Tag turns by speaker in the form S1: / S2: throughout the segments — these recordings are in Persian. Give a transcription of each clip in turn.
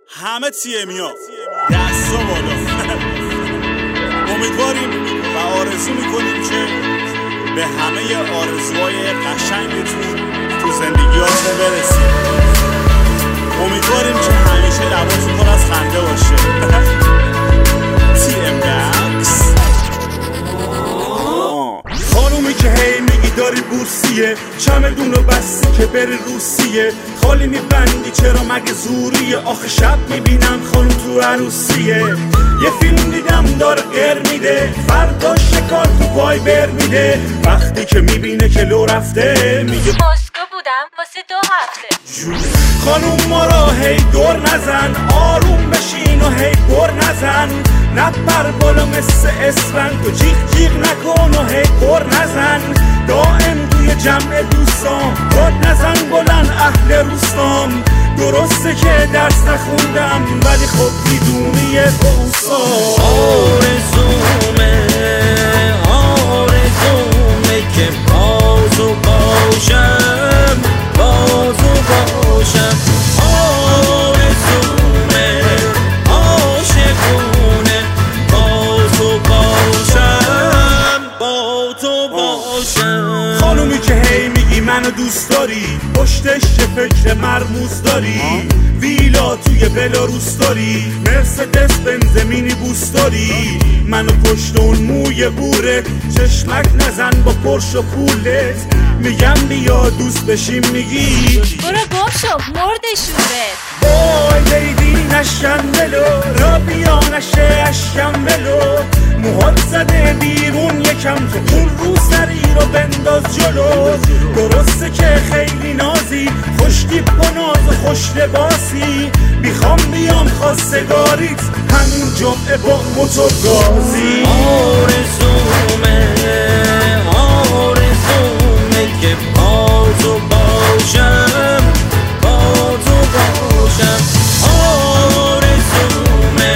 S1: همه TMیا دستا بالا. امیدواریم و آرزو میکنیم که به همه آرزوهای قشنگتون تو زندگیاتون برسید. امیدواریم که همیشه لباتون پر از خنده باشه. TM Max.
S2: خانومی که هی میگی داری بورسیه، چمدونو بستی که بری روسیه، خالی میبندی چرا مگه زوریه؟ آخه شب میبینم خانوم تو عروسیه. یه فیلم دیدم داره غیر میده، فردا شکار تو پای بر میده، وقتی که میبینه که لو رفته میگه
S3: مسکو بودم واسه 2 هفته.
S2: خانوم ما را هی دور نزن، آروم بشین و هی بر نزن، نپر بالا مثل اسفند، تو جیغ جیغ نکن و هی بر نزن، دائم توی جمع دوستام باد نزن بلند اهل روستام. درسته که درس نخوندم ولی خب میدونی یه بوسام.
S4: آرزومه که بازو باشم، بازو باشم. آرزومه عاشقونه بازو باشم، با تو باشم.
S2: خانومی که هی میگی منو دوست داری، پشتش چه فکر مرموز داری، ویلا توی بلاروس داری، مرسدس بنز مینی بوس داری، منو پشت اون موی بوره، چشمک نزن با پرش و پولت، میگم بیا دوست بشیم میگی
S3: برو گم شو مرد شوره.
S2: وای لیدی نشم ولو، را بیا نشه اشکم ولو، موهات زده بیرون یکم، تو اون رو سری رو بنداز جلو. درسته که خیلی نازی، خوشتیپ و ناز و خوش لباسی، میخوام بیام خواستگاریت همین جمعه با موتور گازی.
S4: آرزومه که بازو باشم، بازو باشم. آرزومه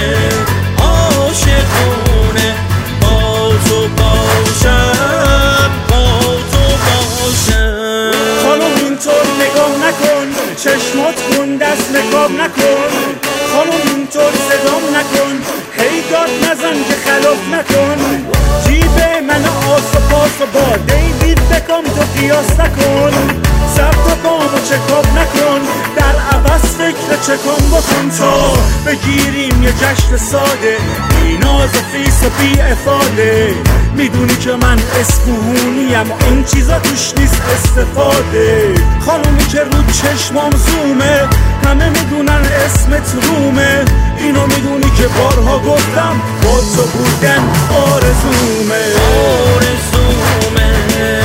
S4: عاشقونه بازو باشم، بازو باشم.
S2: خانم اینطور نگاه نکن، چشمات کن دست نگاه نکن، خانم اینطور صدام نکن، هی داد نزن که خلاف نکن، جیب من آس و پاس و با دیوید بکام تو قیاس نکن، سبت بامو چکاب نکن، در عوض فکر چکام بکن تا بگیریم یه جشن ساده، بی ناز و فیس و بی افاده. میدونی که من اسفهونیم و این چیزا توش نیست استفاده. خانومی که رو چشمام زومه، همه میدونن اسمت رومه، اینو میدونی که بارها گفتم با تو بودن آرزومه.
S4: آرزومه